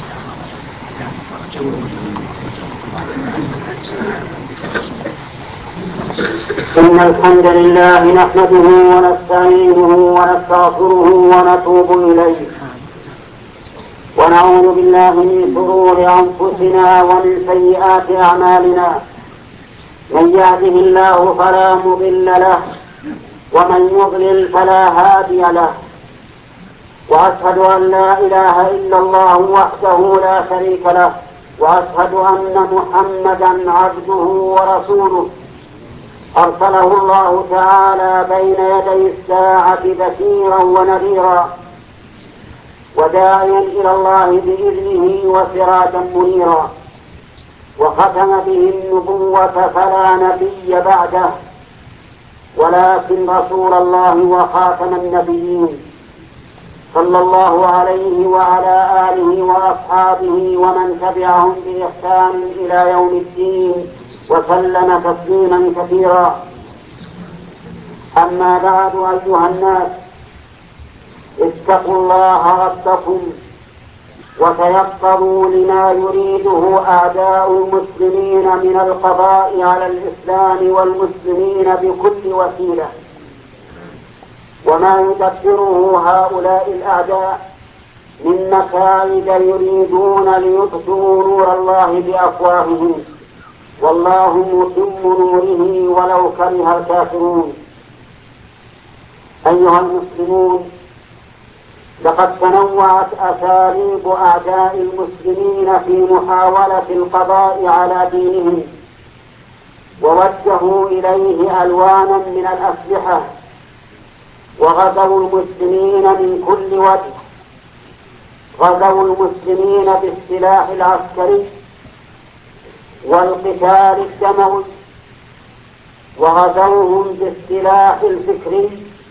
إن الحمد لله نحمده ونستعينه ونستغفره ونتوب إليه ونعوذ بالله من شرور أنفسنا ومن سيئات أعمالنا. من يهده الله فلا مضل له ومن يضلل فلا هادي له، وأشهد أن لا إله إلا الله وحده لا شريك له، وأشهد أن محمدا عبده ورسوله أرسله الله تعالى بين يدي الساعة بشيرا ونذيرا وداعيا إلى الله بإذنه وسراجا منيرا، وختم به النبوة فلا نبي بعده ولكن رسول الله وخاتم النبيين، صلى الله عليه وعلى آله وأصحابه ومن تبعهم بإحسان إلى يوم الدين وسلم تسليما كثيرا. أما بعد، أيها الناس، اتقوا الله ربكم وتيقظوا لما يريده أعداء المسلمين من القضاء على الإسلام والمسلمين بكل وسيلة، وما يدبره هؤلاء الأعداء من مكائد يريدون ليطفئوا نور الله بأفواههم، والله متم نوره ولو كره الكافرون. أيها المسلمون، لقد تنوعت أساليب أعداء المسلمين في محاولة القضاء على دينهم، ووجهوا إليه ألوانا من الأسلحة، وغزوا المسلمين من كل وجه. غزوا المسلمين بالسلاح العسكري والقتال الدموي، وغزوهم بالسلاح الفكري،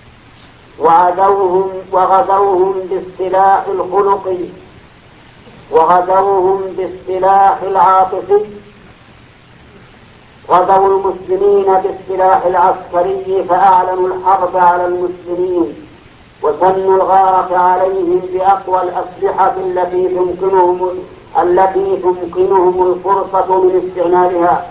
وغزوهم بالسلاح الخلقي، وغزوهم بالسلاح العاطفي. غزوا المسلمين بالسلاح العسكري فأعلنوا الحرب على المسلمين وسنوا الغارة عليهم بأقوى الأسلحة التي تمكنهم الفرصة من استعمالها.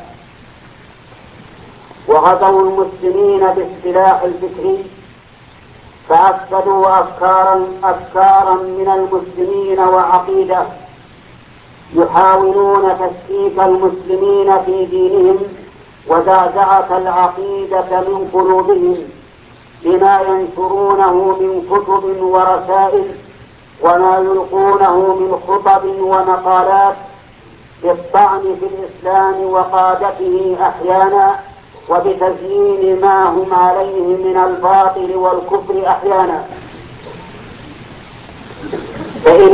وغزوا المسلمين بالسلاح الفكري فأفسدوا أفكارا من المسلمين وعقيدة، يحاولون تشكيك المسلمين في دينهم وزعزعة العقيدة من قلوبهم بما ينشرونه من كتب ورسائل وما يلقونه من خطب ومقالات بالطعن في الإسلام وقادته أحيانا، وبتزيين ما هم عليه من الباطل والكفر أحيانا. فإن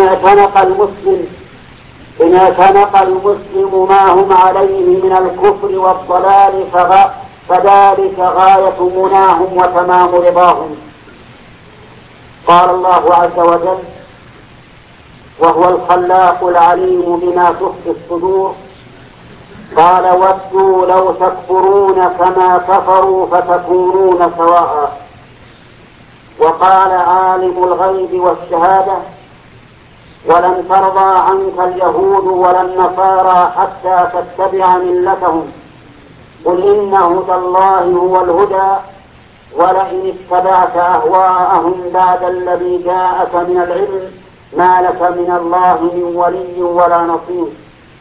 اعتنق المسلم ما هم عليه من الكفر والضلال فذلك غاية مناهم وتمام رضاهم. قال الله عز وجل: وهو الخلاق العليم بما تخفي الصدور، قال: ودوا لو تكفرون كما كفروا فتكونون سواء. وقال: عالم الغيب والشهادة، ولن ترضى عنك اليهود ولا النصارى حتى تتبع ملتهم، قل إن هدى الله هو الهدى، ولئن اتبعت أهواءهم بعد الذي جاءك من العلم ما لك من الله من ولي ولا نصير.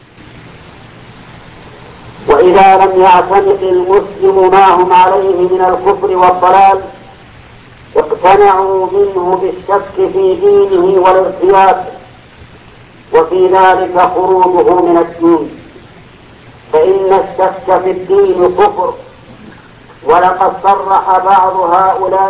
وإذا لم يعتنق المسلم ما هم عليه من الكفر والضلال اقتنعوا منه بالشك في دينه والارتياب، وفي ذلك خروجه من الدين، فإن الشك في الدين كفر. ولقد صرح بعض هؤلاء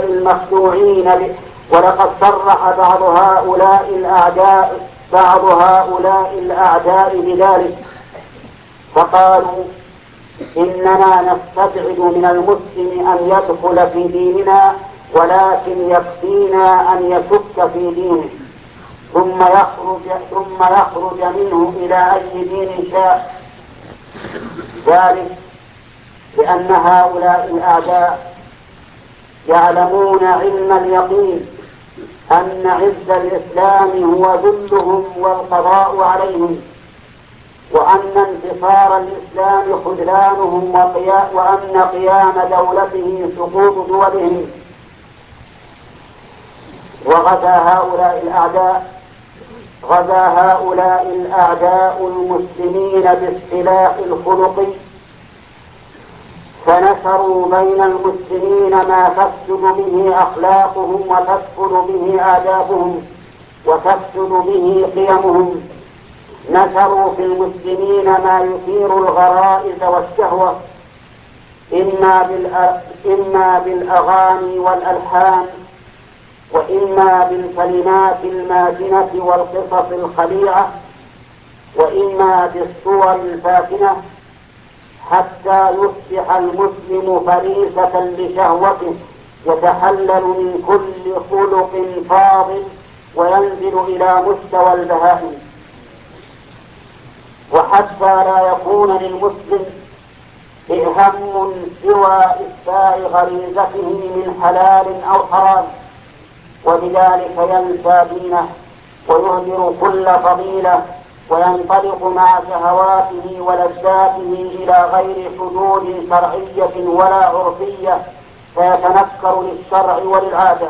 الأعداء بذلك، فقالوا: إننا نستبعد من المسلم أن يدخل في ديننا، ولكن يكفينا أن يشك في دينه ثم يخرج منه إلى أي دين شاء. ذلك لأن هؤلاء الأعداء يعلمون علم اليقين أن عز الإسلام هو ذلهم والقضاء عليهم، وأن انتصار الإسلام خذلانهم، وأن قيام دولته سقوط دولهم. غزا هؤلاء الأعداء المسلمين بالسلاح الخلقي، فنشروا بين المسلمين ما تفسد به أخلاقهم وتفسد به آدابهم وتفسد به قيمهم. نشروا في المسلمين ما يثير الغرائز والشهوة، إما بالأغاني والألحان، وإما بالكلمات الماتنة والقصص الخليعة، وإما بالصور الفاتنة، حتى يصبح المسلم فريسة لشهوته، يتحلل من كل خلق فاضل وينزل إلى مستوى البهائم. وحتى لا يكون للمسلم هم سوى إسفاء غريزته من حلال أو حرام، وبذلك ينسى دينه ويهدر كل فضيلة، وينطلق مع شهواته ولذاته إلى غير حدود شرعية ولا عرفية، فيتنكر للشرع وللعادة.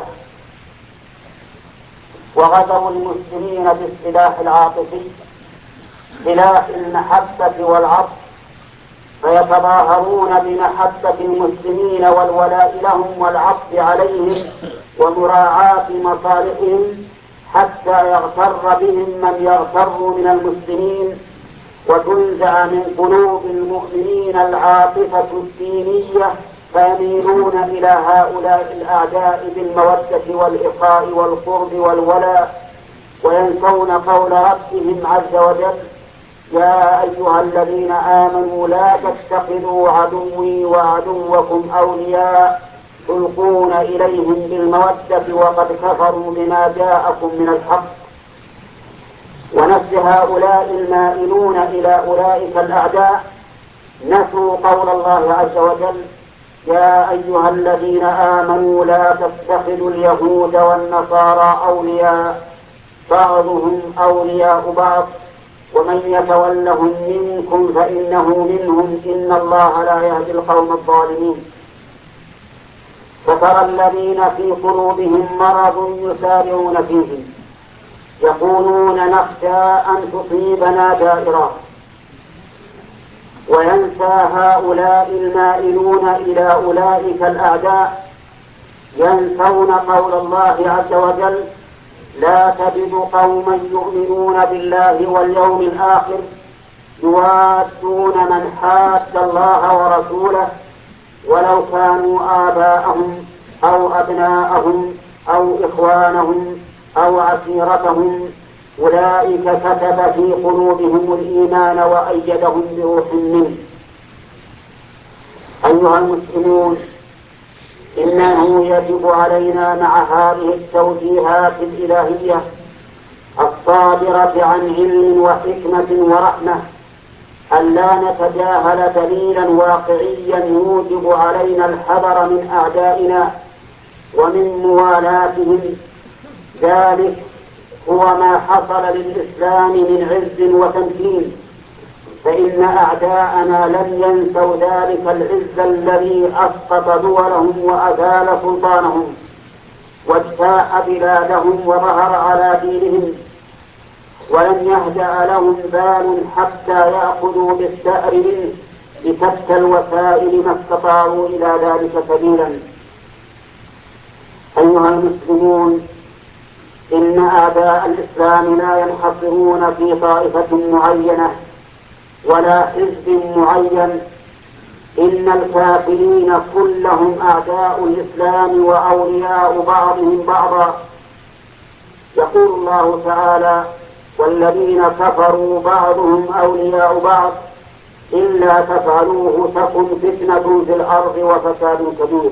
وغزوا المسلمين بالسلاح العاطفي، سلاح المحبة والعطف، فيتظاهرون بمحبة المسلمين والولاء لهم والعطف عليهم ومراعاة مصالحهم، حتى يغتر بهم من يغتر من المسلمين، وتنزع من قلوب المؤمنين العاطفة الدينية، فيميلون إلى هؤلاء الأعداء بالمودة والإخاء والقرب والولاء، وينسون قول ربهم عز وجل: يا أيها الذين آمنوا لا تتخذوا عدوي وعدوكم أولياء تلقون إليهم بالمودة وقد كفروا بما جاءكم من الحق. ونفس هؤلاء المائلون إلى أولئك الأعداء نسوا قول الله عز وجل: يا أيها الذين آمنوا لا تتخذوا اليهود والنصارى أولياء بعضهم أولياء بعض ومن يتولهم منكم فإنه منهم إن الله لا يهدي القوم الظالمين. فترى الذين في قلوبهم مرض يسارعون فيه يقولون نخشى أن تصيبنا دائرة. وينسى هؤلاء المائلون إلى أولئك الأعداء ينسون قول الله عز وجل: لا تجد قوما يؤمنون بالله واليوم الآخر يوادون من حاد الله ورسوله ولو كانوا آباءهم أو أبناءهم أو إخوانهم أو عشيرتهم أولئك كتب في قلوبهم الإيمان وأيدهم بروح منه. أيها المسلمون، إنه يجب علينا مع هذه التوجيهات الإلهية الصادرة عن علم وحكمة ورحمة ألا نتجاهل دليلا واقعيا يوجب علينا الحذر من أعدائنا ومن موالاتهم. ذلك هو ما حصل للإسلام من عز وتمكين، فإن أعداءنا لم ينسوا ذلك العز الذي أسقط دولهم وأزال سلطانهم واجتاح بلادهم وظهر على دينهم، ولم يهدأ لهم بال حتى يأخذوا بالثأر منه بشتى الوسائل ما استطاعوا إلى ذلك سبيلا. أيها المسلمون، إن أعداء الإسلام لا ينحصرون في طائفة معينة ولا حزب معين، إن الكافرين كلهم أعداء الإسلام وأولياء بعضهم بعضا. يقول الله تعالى: والذين كفروا بعضهم أولياء بعض إلا تفعلوه تكن فتنة في الأرض وفساد كبير.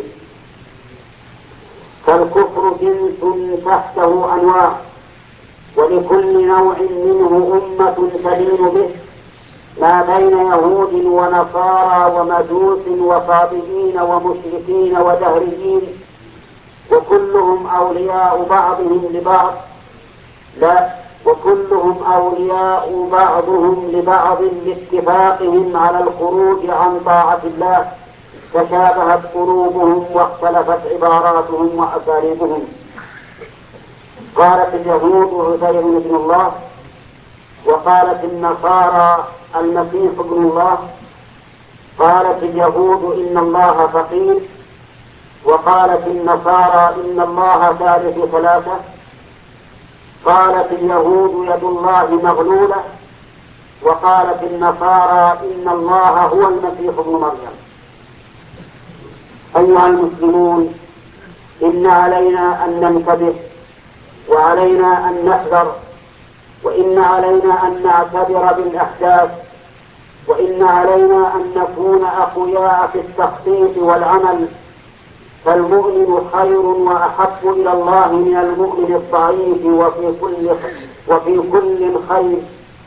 فالكفر جنس تحته أنواع، ولكل نوع منه أمة تدين به، ما بين يهود ونصارى ومجوس وصابئين ومشركين ودهريين، وكلهم أولياء بعضهم لبعض، لا، وكلهم أولياء بعضهم لبعض لاتفاقهم على الخروج عن طاعة الله، تشابهت قلوبهم واختلفت عباراتهم وأساليبهم. قالت اليهود عزير ابن الله، وقالت النصارى المسيح ابن الله. قالت اليهود إن الله فقير، وقالت النصارى إن الله ثالث ثلاثة. قالت اليهود يد الله مغلولة، وقالت النصارى إن الله هو المسيح ابن مريم. أيها المسلمون، إن علينا أن ننتبه، وعلينا أن نحذر، وإن علينا أن نعتبر بالأحداث، وإن علينا أن نكون أقوياء في التخطيط والعمل، فالمؤمن خير وأحب إلى الله من المؤمن الضعيف وفي كل خير.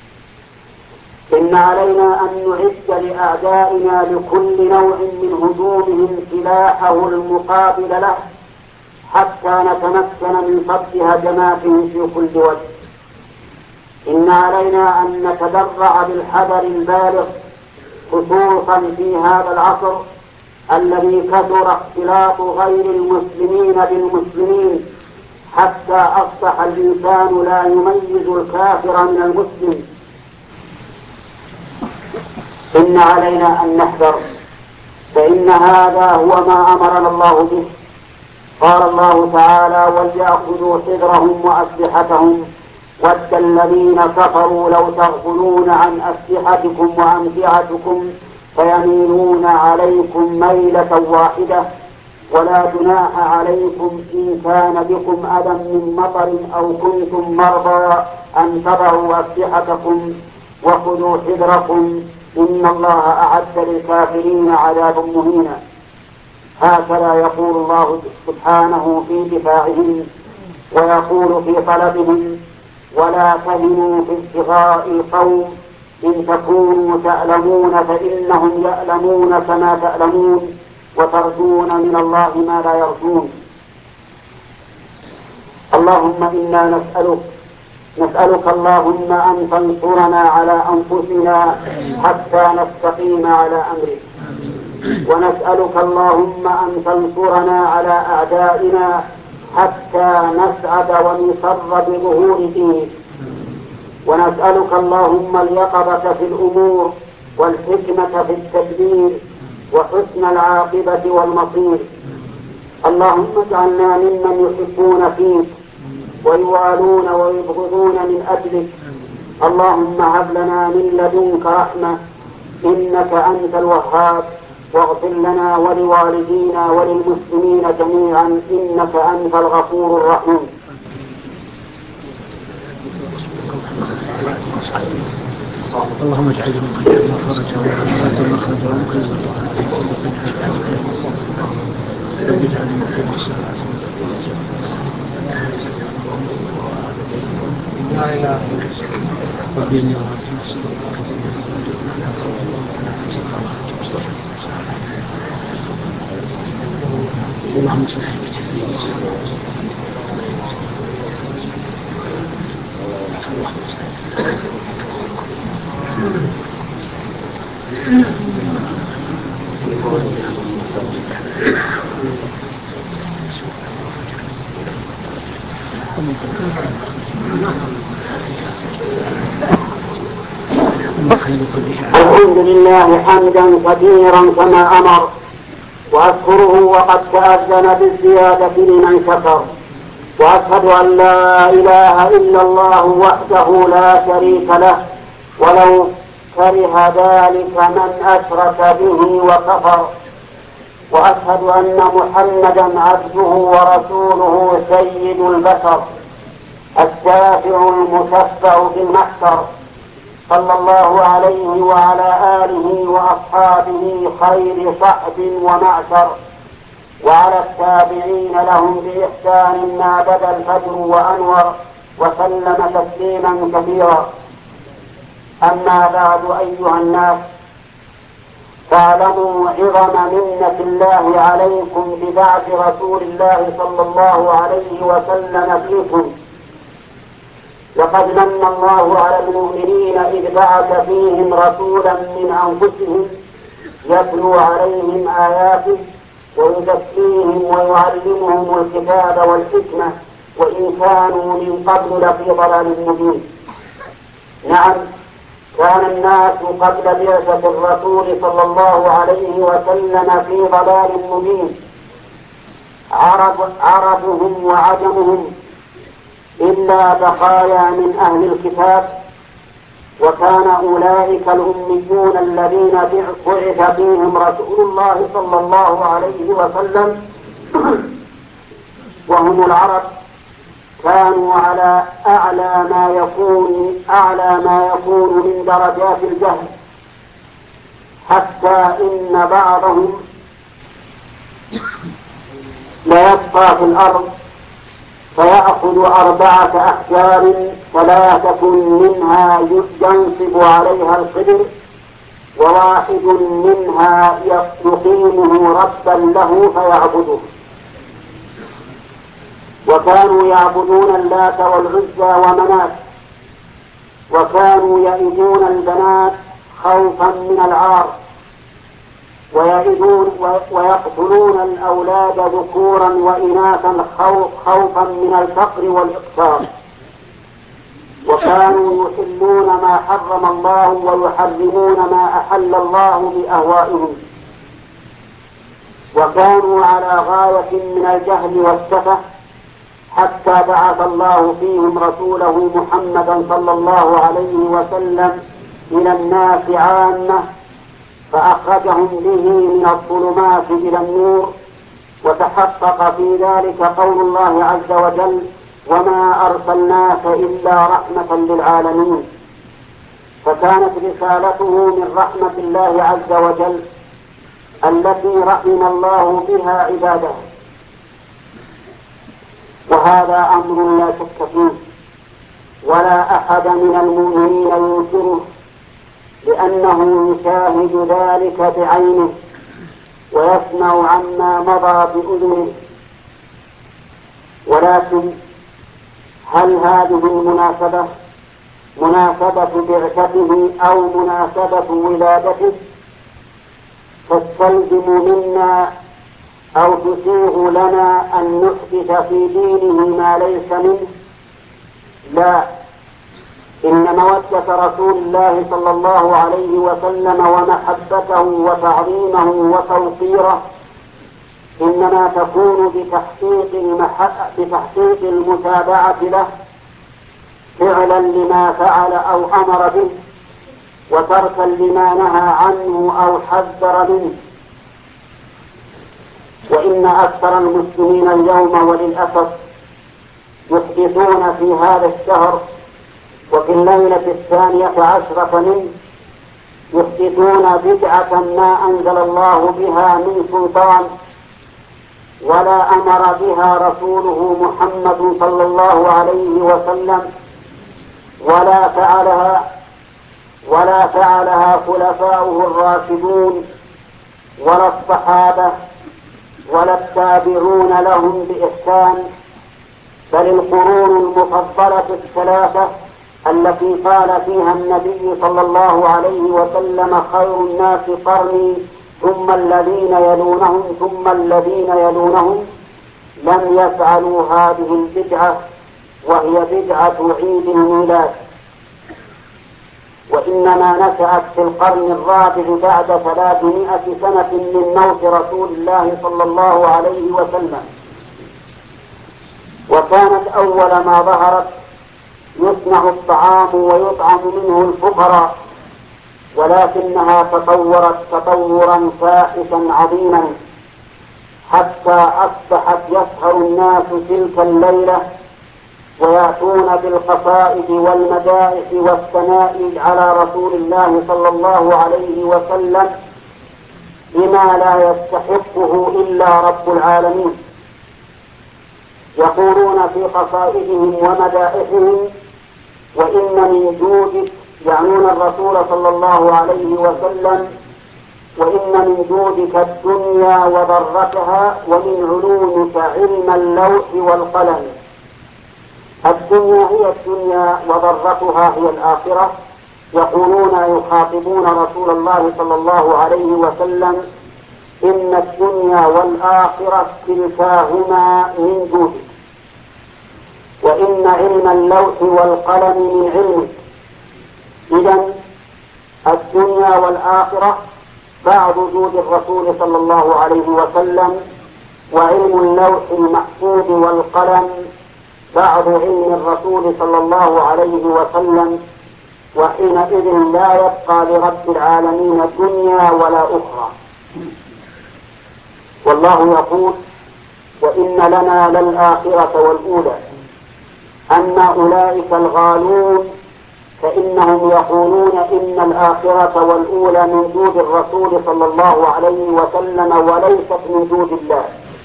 إن علينا أن نعد لأعدائنا لكل نوع من هجومهم سلاحه المقابل له، حتى نتمكن من صد هجماتهم في كل وجه. إن علينا أن نتدرع بالحذر البالغ، خصوصا في هذا العصر الذي كثر اختلاط غير المسلمين بالمسلمين، حتى أصبح الإنسان لا يميز الكافر من المسلم. إن علينا أن نحذر، فإن هذا هو ما أمرنا الله به. قال الله تعالى: وليأخذوا حذرهم وأسلحتهم ود الذين كفروا لو تغفلون عن أسلحتكم وأمتعتكم فيميلون عليكم ميلة واحدة ولا جناح عليكم إن كان بكم أذى من مطر أو كنتم مرضى أن تضعوا أسلحتكم وخذوا حذركم إن الله أعد للكافرين عذابا مهينا. هكذا يقول الله سبحانه في دفاعهم، ويقول في طلبهم: ولا تهنوا في ابتغاء القوم إن تكونوا تألمون فإنهم يألمون كما تألمون وترجون من الله ما لا يرجون. اللهم إنا نسألك اللهم أن تنصرنا على أنفسنا حتى نستقيم على أمرك، ونسألك اللهم أن تنصرنا على أعدائنا حتى نسعد ونسر بظهور دينك، ونسألك اللهم اليقظة في الأمور والحكمة في التدبير وحسن العاقبة والمصير. اللهم اجعلنا ممن يحبون فيك ويوالون ويبغضون من أجلك. اللهم هب لنا من لدنك رحمة إنك أنت الوهاب، واغفر لنا ولوالدينا وللمسلمين جميعا إنك أنت الغفور الرحيم. اللهم اجعل من قلبنا فرجا ومخرجا ومخرجا رب اجعل من خير الساعة لا إله إلا اللهم صل الحمد لله حمدا كثيرا كما أمر، وأذكره وقد تأذن بالزيادة لمن شكر، وأشهد أن لا إله إلا الله وحده لا شريك له ولو كره ذلك من أشرك به وكفر، وأشهد أن محمدا عبده ورسوله سيد البشر الشافع المشفع في المحشر، صلى الله عليه وعلى آله وأصحابه خير صحب ومعشر، وعلى التابعين لهم بإحسان ما بدا الفجر وأنور، وسلم تسليما كثيرا. أما بعد، أيها الناس، فاعلموا عظم منة الله عليكم ببعث رسول الله صلى الله عليه وسلم فيكم. لقد من الله على المؤمنين إذ بعث فيهم رسولا من أنفسهم يتلو عليهم آياته ويزكيهم ويعلمهم الكتاب والحكمة وإن كانوا من قبل لفي ضلال مبين. نعم، كان الناس قبل بعثة الرسول صلى الله عليه وسلم في ضلال مبين، عربهم وعجمهم إلا بقايا من أهل الكتاب، وكان أولئك الأميون الذين بعث فيهم رسول الله صلى الله عليه وسلم وهم العرب، كانوا على أعلى ما يكون من درجات الجهل، حتى إن بعضهم ليبقى في الأرض فيأخذ 4 أحجار 3 منها ينصب عليها القدر، وواحد منها يقيمه ربا له فيعبده. وكانوا يعبدون اللات والعزى ومنات، وكانوا يئدون البنات خوفا من العار، ويقتلون الأولاد ذكورا وإناثا خوفا من الفقر والإقتار. وكانوا يحلون ما حرم الله ويحرمون ما أحل الله بأهوائهم. وكانوا على غاية من الجهل والسفه، حتى بعث الله فيهم رسوله محمدا صلى الله عليه وسلم إلى الناس عامة، فأخرجهم به من الظلمات إلى النور. وتحقق في ذلك قول الله عز وجل: وما أرسلناك إلا رحمة للعالمين. فكانت رسالته من رحمة الله عز وجل التي رحم الله بها عباده، وهذا أمر لا شك فيه، ولا أحد من المؤمنين ينكره، لأنه يشاهد ذلك بعينه ويسمع عما مضى بأذنه. ولكن هل هذه المناسبة مناسبة بعثته أو مناسبة ولادته تستلزم منا أو تسيغ لنا أن نحدث في دينه ما ليس منه؟ لا، إن مودة رسول الله صلى الله عليه وسلم ومحبته وتعظيمه وتوقيره إنما تكون بتحقيق المتابعة له فعلا لما فعل أو أمر به، وتركا لما نهى عنه أو حذر منه. وإن أكثر المسلمين اليوم وللأسف يحدثون في هذا الشهر وفي الليلة 12 منه يحدثون بدعة ما أنزل الله بها من سلطان ولا أمر بها رسوله محمد صلى الله عليه وسلم، ولا فعلها خلفاؤه الراشدون ولا الصحابة ولا التابعون لهم بإحسان، بل القرون المفضلة 3 التي قال فيها النبي صلى الله عليه وسلم: خير الناس قرني ثم الذين يلونهم ثم الذين يلونهم، لم يفعلوا هذه البدعة وهي بدعة عيد الميلاد، وإنما نشأت في القرن الرابع بعد 300 سنة من موت رسول الله صلى الله عليه وسلم. وكانت أول ما ظهرت يصنع الطعام ويطعم منه الفقراء، ولكنها تطورت تطورا فاحشا عظيما، حتى أصبحت يسهر الناس تلك الليلة ويأتون بالقصائد والمدائح والثناء على رسول الله صلى الله عليه وسلم بما لا يستحقه إلا رب العالمين. يقولون في قصائدهم ومدائحهم: وإن من جودك، يعنون الرسول صلى الله عليه وسلم، وإن من جودك الدنيا وضرتها ومن علومك علم اللوح والقلم. الدنيا هي الدنيا وضرتها هي الآخرة. يقولون يخاطبون رسول الله صلى الله عليه وسلم إن الدنيا والآخرة كلتاهما من جودك، وإن علم اللوح والقلم من علمك. إذن الدنيا والآخرة بعض جود الرسول صلى الله عليه وسلم، وعلم اللوح المحفوظ والقلم بعض علم الرسول صلى الله عليه وسلم. وحينئذ لا يبقى لرب العالمين دنيا ولا أخرى. والله يقول وإن لنا للآخرة والأولى. أما أولئك الغالون فإنهم يقولون إن الآخرة والأولى من جود الرسول صلى الله عليه وسلم وليست من جود الله.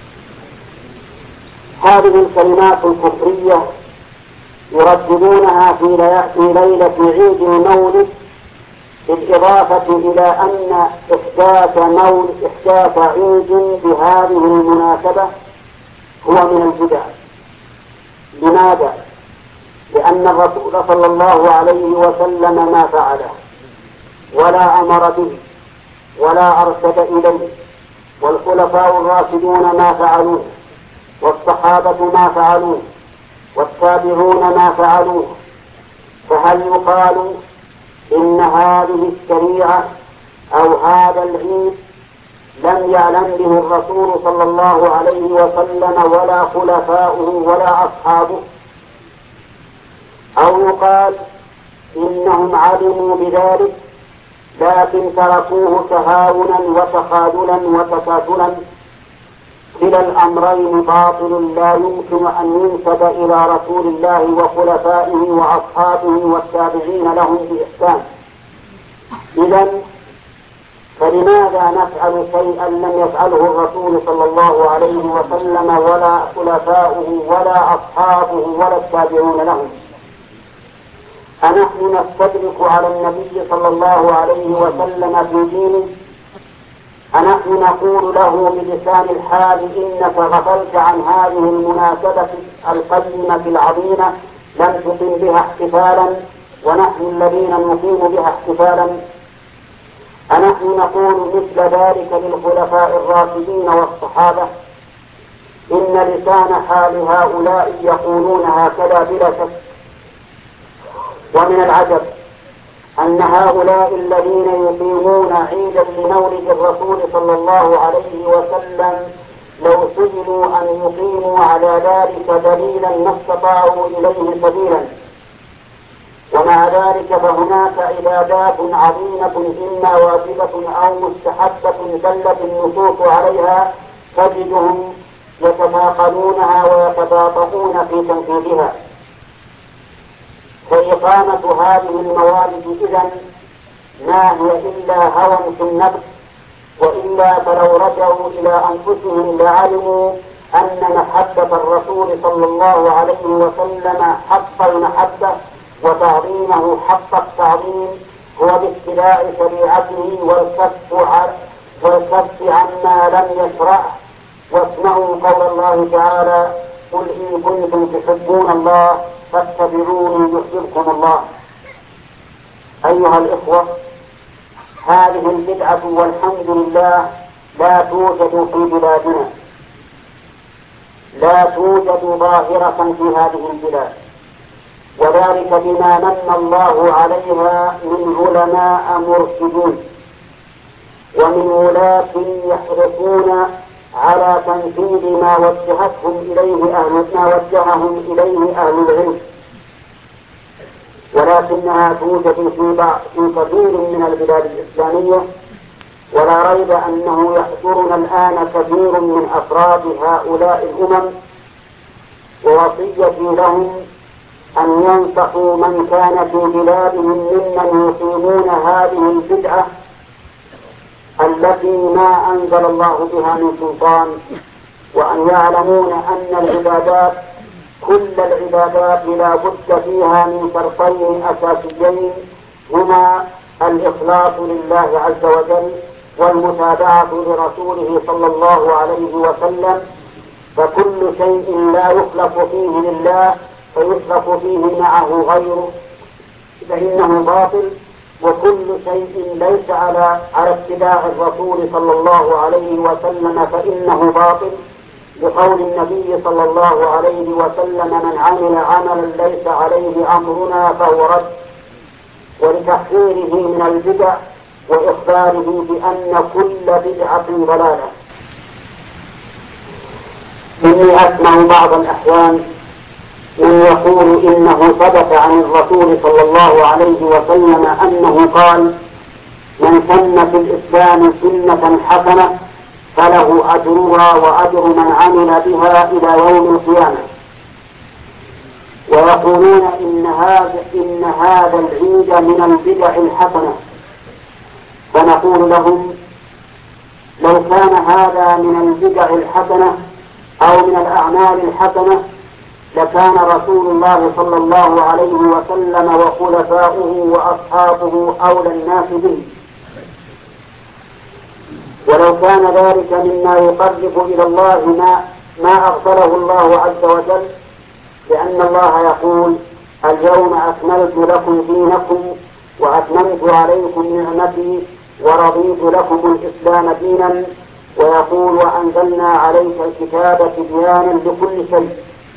هذه الكلمات الكفرية يرددونها في ليلة عيد المولد، بالإضافة إلى أن إحداث عيد بهذه المناسبة هو من البدع. لماذا؟ لأن الرسول صلى الله عليه وسلم ما فعله ولا أمر به ولا أرشد إليه، والخلفاء الراشدون ما فعلوه، والصحابة ما فعلوه، والتابعون ما فعلوه. فهل يقال إن هذه الشريعة أو هذا العيد لم يعلم به الرسول صلى الله عليه وسلم ولا خلفاؤه ولا أصحابه؟ أو يقال إنهم علموا بذلك لكن تركوه تهاونا وتخاذلا وتكاسلا؟ كلا الأمرين باطل لا يمكن أن ينسب إلى رسول الله وخلفائه وأصحابه والتابعين لهم بإحسان. إذن فلماذا نفعل شيئا لم يفعله الرسول صلى الله عليه وسلم ولا خلفاؤه ولا أصحابه ولا التابعون لهم؟ أنحن نستدرك على النبي صلى الله عليه وسلم في دينه؟ أنحن نقول له بلسان الحال إنك غفلت عن هذه المناسبة القيمة العظيمة لم تقم بها احتفالا ونحن الذين نقيم بها احتفالا؟ أنحن نقول مثل ذلك للخلفاء الراشدين والصحابة؟ إن لسان حال هؤلاء يقولون هكذا بلا شك. ومن العجب أن هؤلاء الذين يقيمون عيدا لمولد الرسول صلى الله عليه وسلم لو سئلوا أن يقيموا على ذلك دليلا ما استطاعوا إليه سبيلا. ومع ذلك فهناك عبادات عظيمة إما واجبة أو مستحبة دلت النصوص عليها تجدهم يتناقلونها ويتباطؤون في تنفيذها. فإقامة هذه الموالد إذن ما هي إلا هوى في النفس، وإلا فلو رجعوا إلى أنفسهم لعلموا أن محبة الرسول صلى الله عليه وسلم حق المحبة وتعظيمه حق التعظيم هو باتباع شريعته والكف عما لم يشرع. واسمعوا قول الله تعالى قل إن كنتم تحبون الله فاتبعوني يحببكم الله. أيها الإخوة، هذه البدعة والحمد لله لا توجد في بلادنا، لا توجد ظاهرة في هذه البلاد، وذلك بما من الله عليها من علماء مرشدين ومن ولاة يحرصون على تنفيذ ما وجههم إليه أهل العلم. ولكنها توجد في كثير من البلاد الإسلامية، ولا ريب أنه يحضرنا الآن كثير من أفراد هؤلاء الأمم. ووصيتي لهم أن ينصحوا من كان في بلادهم ممن يقيمون هذه البدعة التي ما أنزل الله بها من سلطان، وأن يعلمون أن العبادات كل العبادات لا بد فيها من شرطين أساسيين هما الإخلاص لله عز وجل والمتابعة لرسوله صلى الله عليه وسلم، فكل شيء لا يخلق فيه لله فيشرك فيه معه غيره فإنه باطل، وكل شيء ليس على اتباع الرسول صلى الله عليه وسلم فإنه باطل، بقول النبي صلى الله عليه وسلم: من عمل عملا ليس عليه أمرنا فهو رد، ولتحذيره من البدع وإخباره بأن كل بدعة ضلالة. إني أسمع بعض الأحيان من يقول إنه ثبت عن الرسول صلى الله عليه وسلم أنه قال: من سن في الإسلام سنة حسنة فله أجرها وأجر من عمل بها إلى يوم القيامة، ويقولون إن هذا العيد من البدع الحسنة، فنقول لهم: لو كان هذا من البدع الحسنة أو من الأعمال الحسنة لكان رسول الله صلى الله عليه وسلم وخلفاؤه وأصحابه أولى الناس به، ولو كان ذلك مما يقرب إلى الله ما أغفره الله عز وجل، لأن الله يقول: اليوم أكملت لكم دينكم وأتممت عليكم نعمتي ورضيت لكم الإسلام دينا، ويقول: وأنزلنا عليك الكتاب تبيانا لكل شيء.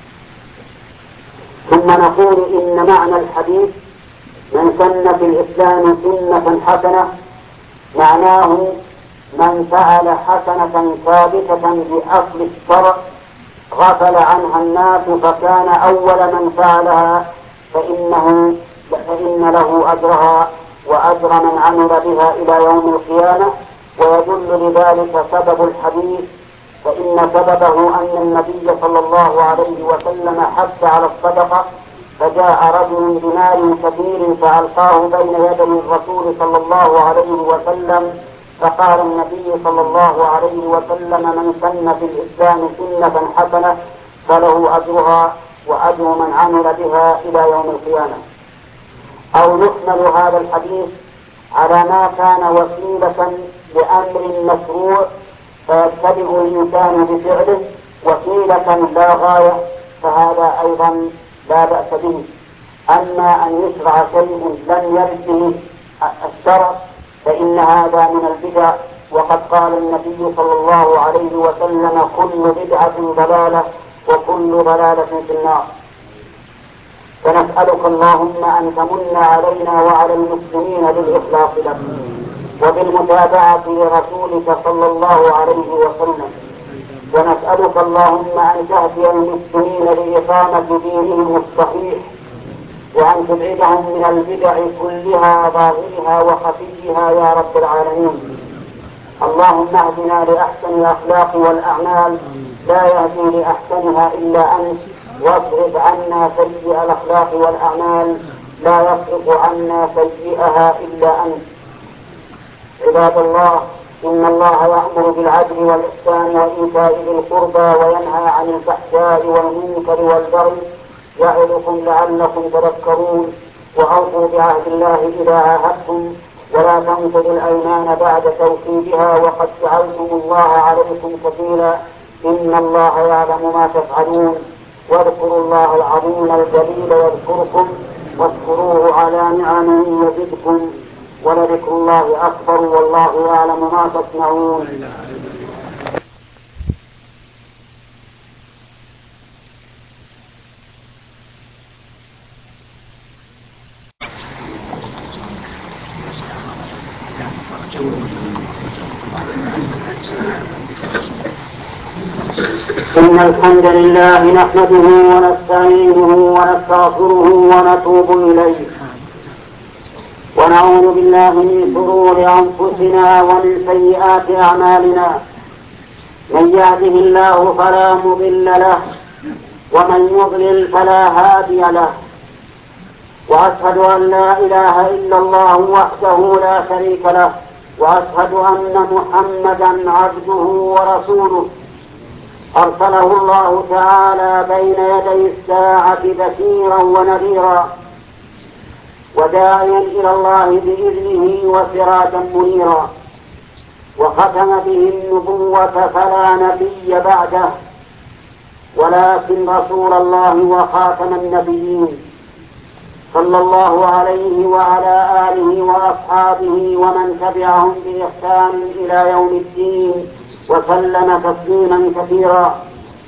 ثم نقول إن معنى الحديث من سن في الإسلام سنة حسنة معناه من فعل حسنة ثابتة بأصل الشرع غفل عنها الناس فكان أول من فعلها فإن له أجرها وأجر من عمل بها إلى يوم القيامة. ويدل لذلك سبب الحديث، فإن سببه أن النبي صلى الله عليه وسلم حث على الصدقة، فجاء رجل بمال كثير فألقاه بين يدي الرسول صلى الله عليه وسلم، فقال النبي صلى الله عليه وسلم: من سن في الإسلام سنة حسنة فله أجرها وأجر من عمل بها إلى يوم القيامة. أو نحمل هذا الحديث على ما كان وسيلة لأمر مشروع فيتبع الإنسان بفعله وسيلة لا غاية، فهذا أيضا لا بأس به. أما أن يشرع شيء لم يرد به الشرع فإن هذا من البدع، وقد قال النبي صلى الله عليه وسلم: كل بدعة ضلالة وكل ضلالة في النار. فنسألك اللهم أن تمن علينا وعلى المسلمين بالإخلاص لك وبالمتابعة لرسولك صلى الله عليه وسلم، ونسألك اللهم أن تهدي المسلمين لإقامة دينهم الصحيح، وأن تبعدهم من البدع كلها ظاهرها وخفيها يا رب العالمين. اللهم اهدنا لأحسن الأخلاق والأعمال لا يهدي لأحسنها إلا أنت، واصرف عنا سيئ الأخلاق والأعمال لا يصرف عنا سيئها إلا أنت. عباد الله، إن الله يأمر بالعدل والإحسان وإيتاء ذي القربى وينهى عن الفحشاء والمنكر والبغي يعظكم لعلكم تذكرون. وأوفوا بعهد الله إذا عاهدتم ولا تنقضوا الأيمان بعد توكيدها وقد جعلتم الله عليكم كفيلا، إن الله يعلم ما تفعلون. واذكروا الله العظيم الجليل يذكركم واشكروه على نعمه يزدكم، ولذكر الله أكبر والله يعلم ما تصنعون. إن الحمد لله نحمده ونستعينه ونستغفره ونتوب إليه، ونعوذ بالله من شرور أنفسنا ومن سيئات أعمالنا. من يهده الله فلا مضل له ومن يضلل فلا هادي له، وأشهد أن لا إله إلا الله وحده لا شريك له، وأشهد أن محمدا عبده ورسوله أرسله الله تعالى بين يدي الساعة بشيرا ونذيرا وداعيا إلى الله بإذنه وسراجا منيرا. وختم به النبوة فلا نبي بعده، ولكن رسول الله وخاتم النبيين صلى الله عليه وعلى آله وأصحابه ومن تبعهم بإحسان إلى يوم الدين وسلم تسليما كثيرا.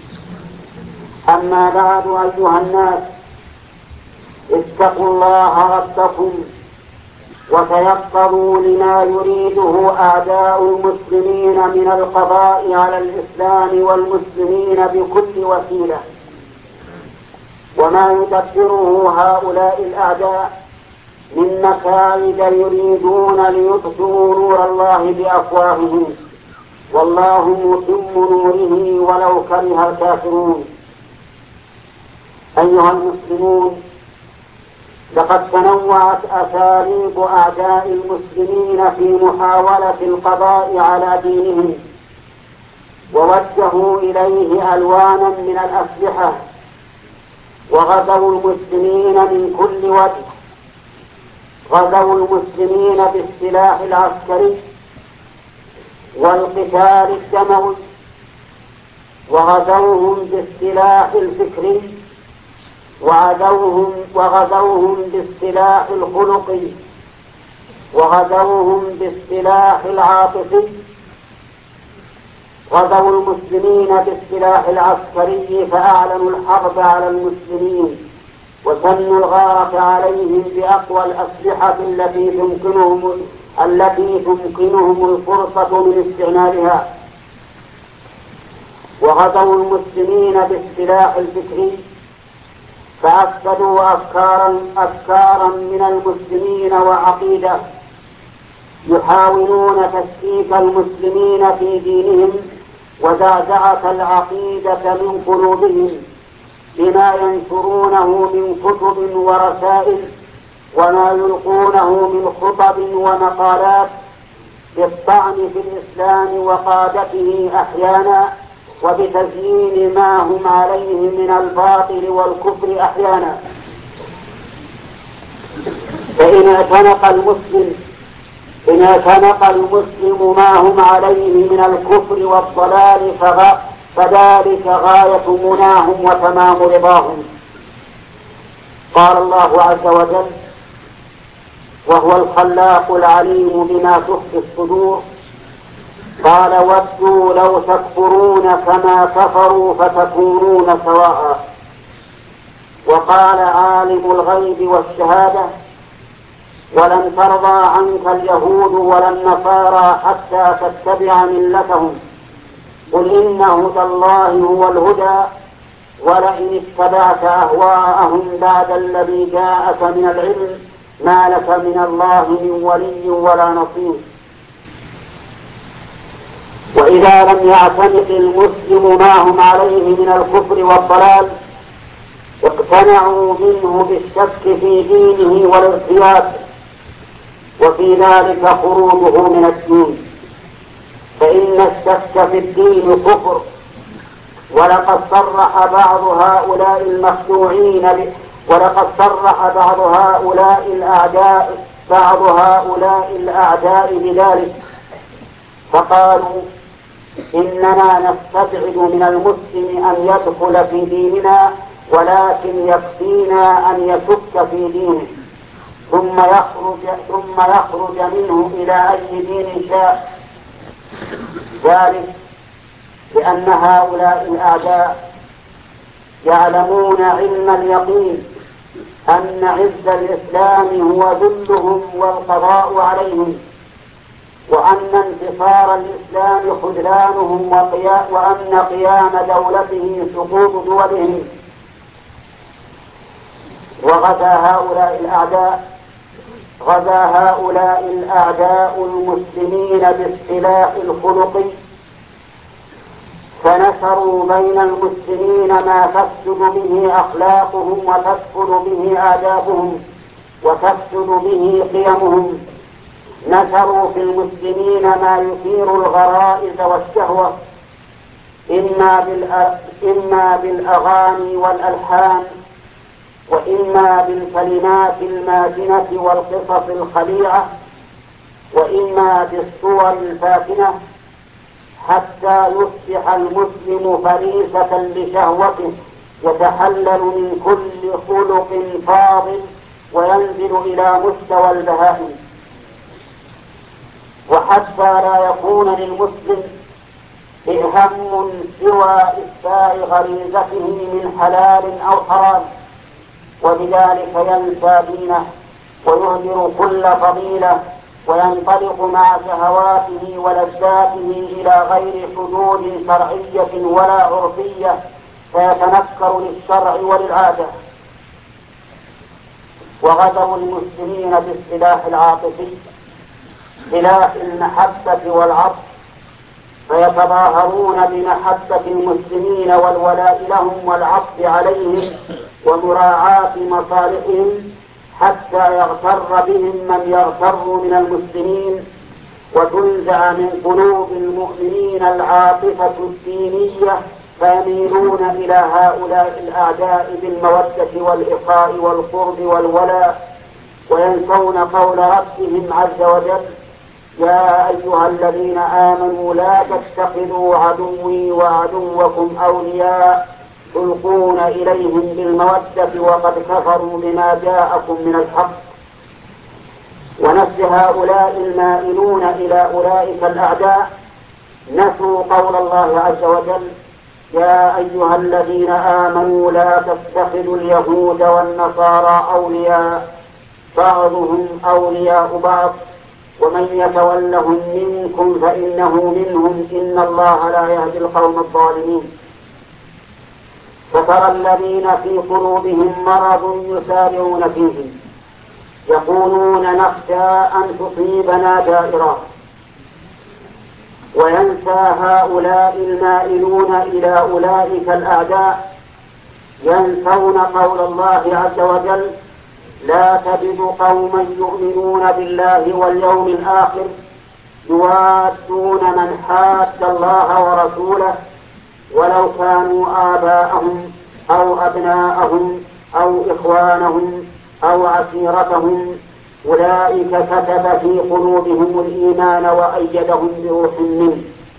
أما بعد، أيها الناس، اتقوا الله ربكم وتيقظوا لما يريده أعداء المسلمين من القضاء على الإسلام والمسلمين بكل وسيلة، وما يدبره هؤلاء الأعداء من مكائد يريدون ليطفئوا نور الله بأفواههم، والله متم نوره ولو كره الكافرون. أيها المسلمون، لقد تنوعت أساليب أعداء المسلمين في محاولة القضاء على دينهم، ووجهوا إليه ألوانا من الأسلحة، وغزوا المسلمين من كل وجه. غزوا المسلمين بالسلاح العسكري والقتال الدموي، وغزوهم بالسلاح الفكري، وغزوهم بالسلاح الخلقي، وغزوهم بالسلاح العاطفي. غزوا المسلمين بالسلاح العسكري فأعلنوا الحرب على المسلمين، وسنوا الغارة عليهم بأقوى الأسلحة التي تمكنهم الفرصة من استعمالها. وغزوا المسلمين بالسلاح الفكري فأفسدوا أفكارا من المسلمين وعقيدة، يحاولون تشكيك المسلمين في دينهم وزعزعة العقيدة من قلوبهم بما ينشرونه من كتب ورسائل وما يلقونه من خطب ومقالات بالطعن في الإسلام وقادته أحيانا، وبتزيين ما هم عليه من الباطل والكفر أحيانا. فإن اعتنق المسلم ما هم عليه من الكفر والضلال فذلك غاية مناهم وتمام رضاهم. قال الله عز وجل: وهو الخلاق العليم بما تخفي الصدور، قال: ودوا لو تكفرون كما كفروا فتكونون سواء. وقال عالم الغيب والشهادة: ولن ترضى عنك اليهود ولا النصارى حتى تتبع ملتهم، قل إن هدى الله هو الهدى، ولئن اتبعت أهواءهم بعد الذي جاءك من العلم ما لك من الله من ولي ولا نصير. وإذا لم يعتنق المسلم ما هم عليه من الكفر والضلال اقتنعوا منه بالشك في دينه والارتياب، وفي ذلك خروجه من الدين، فإن الشك في الدين كفر. ولقد صرح بعض هؤلاء الأعداء بذلك، فقالوا: إننا نستبعد من المسلم أن يدخل في ديننا، ولكن يكفينا أن يشك في دينه ثم يخرج منه إلى أي دين شاء. ذلك لأن هؤلاء الأعداء يعلمون علم اليقين أن عز الإسلام هو ذلهم والقضاء عليهم، وأن انتصار الإسلام خذلانهم، وأن قيام دولته سقوط دولهم. وغزا هؤلاء الأعداء المسلمين بالسلاح الخلقي، فنشروا بين المسلمين ما تفسد به أخلاقهم وتفسد به آدابهم وتفسد به قيمهم. نشروا في المسلمين ما يثير الغرائز والشهوة، إما بالأغاني والألحان، وإما بالكلمات الماجنة والقصص الخليعة، وإما بالصور الفاتنة حتى يصبح المسلم فريسة لشهوته يتحلل من كل خلق فاضل وينزل إلى مستوى البهائم، وحتى لا يكون للمسلم هم سوى إسفاء غريزته من حلال أو حرام، وبذلك ينسى دينه ويهدر كل فضيلة وينطلق مع شهواته ولذاته إلى غير حدود شرعية ولا عرفية فيتنكر للشرع وللعادة. وغزوا المسلمين بالسلاح العاطفي سلاح المحبة والعطف، فيتظاهرون بمحبة المسلمين والولاء لهم والعطف عليهم ومراعاة مصالحهم حتى يغتر بهم من يغتر من المسلمين، وتنزع من قلوب المؤمنين العاطفة الدينية فيميلون إلى هؤلاء الأعداء بالمودة والإخاء والقرب والولاء، وينسون قول ربهم عز وجل: يا أيها الذين آمنوا لا تتخذوا عدوي وعدوكم أولياء تلقون إليهم بالمودة وقد كفروا بما جاءكم من الحق. ونفس هؤلاء المائلون إلى أولئك الأعداء نسوا قول الله عز وجل: يا أيها الذين آمنوا لا تتخذوا اليهود والنصارى أولياء بعضهم أولياء بعض ومن يتولهم منكم فإنه منهم إن الله لا يهدي القوم الظالمين. فترى الذين في قلوبهم مرض يسارعون فيه يقولون نخشى أن تصيبنا دائرة، وينسى هؤلاء المائلون إلى أولئك الأعداء ينسون قول الله عز وجل: لا تجد قوما يؤمنون بالله واليوم الآخر يوادون من حاد الله ورسوله ولو كانوا آباءهم أو أبناءهم أو إخوانهم أو عشيرتهم أولئك كتب في قلوبهم الإيمان وأيدهم بروح منه.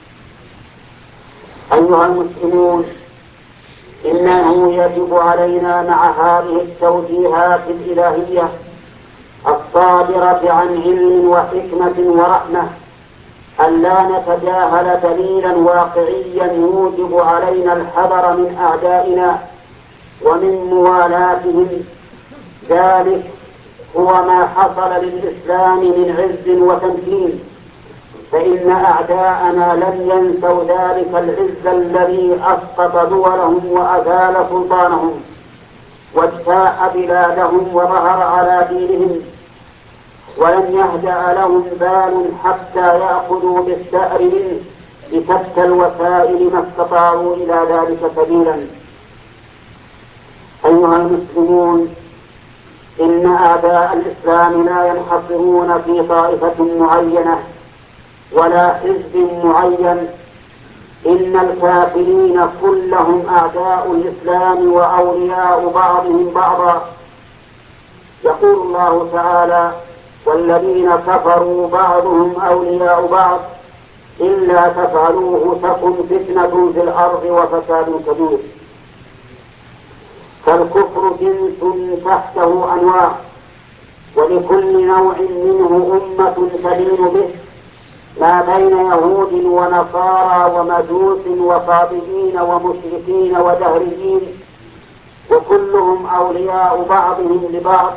أيها المسلمون، إنه يجب علينا مع هذه التوجيهات الإلهية الصادرة عن علم وحكمة ورحمة أن لا نتجاهل دليلا واقعيا يوجب علينا الحذر من أعدائنا ومن موالاتهم. ذلك هو ما حصل للإسلام من عز وتمكين، فإن أعداءنا لم ينسوا ذلك العز الذي أسقط دولهم وأزال سلطانهم واجتاح بلادهم وظهر على دينهم، ولم يهدأ لهم بال حتى يأخذوا بالثأر منه بشتى الوسائل ما استطاعوا إلى ذلك سبيلا. أيها المسلمون، إن أعداء الإسلام لا ينحصرون في طائفة معينة ولا حزب معين، إن الكافرين كلهم أعداء الإسلام وأولياء بعضهم بعضا. يقول الله تعالى: والذين كفروا بعضهم أولياء بعض إلا تفعلوه تكن فتنة في الأرض وفساد كبير. فالكفر جنس تحته أنواع، ولكل نوع منه أمة تدين به، ما بين يهود ونصارى ومجوس وصابئين ومشركين ودهريين، وكلهم أولياء بعضهم لبعض،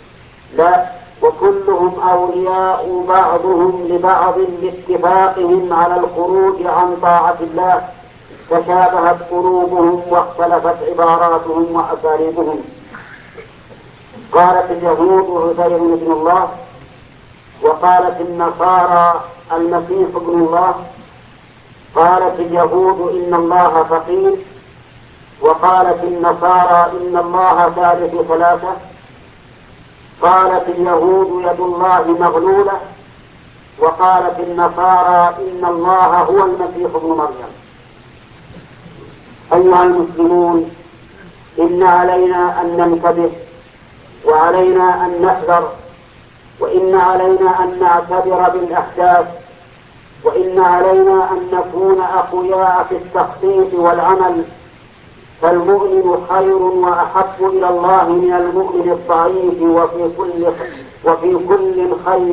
وكلهم أولياء بعضهم لبعض باتفاقهم على الخروج عن طاعة الله، تشابهت قلوبهم واختلفت عباراتهم وأساليبهم. قالت اليهود عزير ابن الله، وقالت النصارى المسيح ابن الله. قالت اليهود إن الله فقير، وقالت النصارى إن الله ثالث ثلاثة. قالت اليهود يد الله مغلولة، وقالت النصارى إن الله هو المسيح ابن مريم. أيها المسلمون، إن علينا أن ننتبه وعلينا أن نحذر وإن علينا أن نعتبر بالأحداث، وإن علينا أن نكون أقوياء في التخطيط والعمل، فالمؤمن خير وأحب إلى الله من المؤمن الضعيف وفي كل خير.